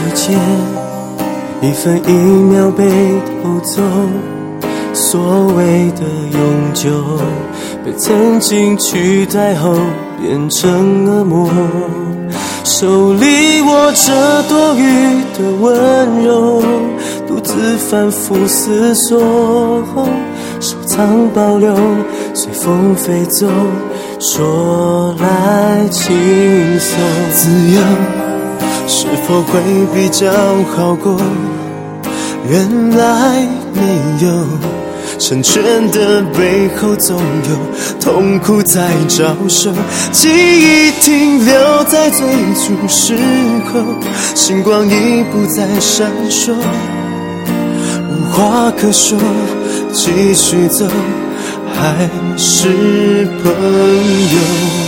间一分一秒被偷走，所谓的永久被曾经取代后变成恶魔，手里握着多余的温柔，独自反复思索，收藏保留，随风飞走，说来轻松。 自由是否会比较好过？原来没有，成全的背后总有痛苦在招手，记忆停留在最初时候，星光已不再闪烁，无话可说，继续走还是朋友。